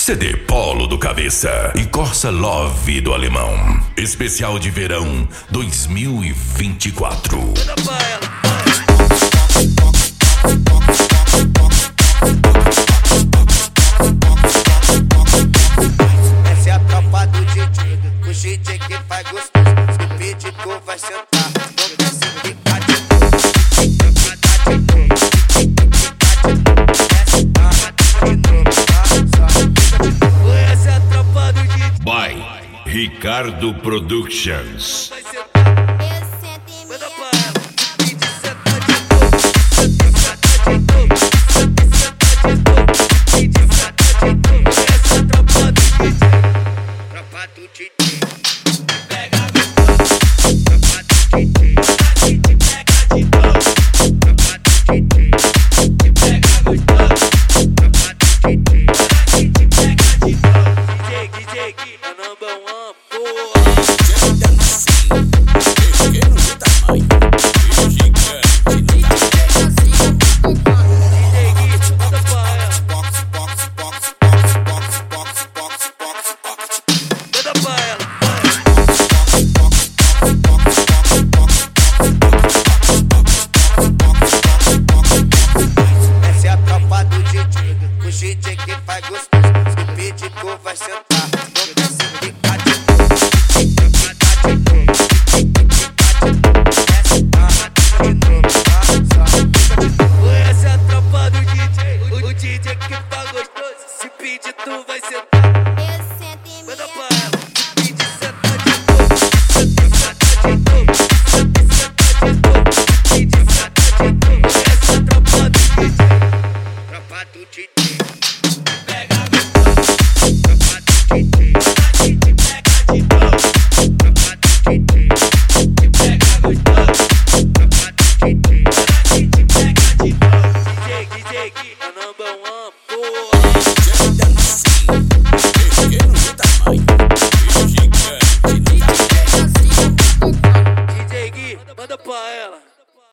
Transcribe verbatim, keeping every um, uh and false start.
C D Polo do Cabeça e Corsa Love do Alemão. Especial de verão dois mil e vinte e quatro. Essa é a tropa do D J, o D J que faz gostoso. Se o pedido vai sentar, não desce ficar de essa é a tropa do D J. By Ricardo Productions. Essa é a tropa do D J, o D J que faz gostoso. Se o pedido vai sentar, não desce ficar de essa é a tropa do D J, o D J que faz gostoso. Se pedir, tu vai sentar. Manda pra ela. Pedir, senta de novo. Senta de novo. Senta de novo. Pedir, senta de novo. Essa é a tropa do D J. Tropa do D J. Pega gostoso. Tropa do D J. Pega de novo.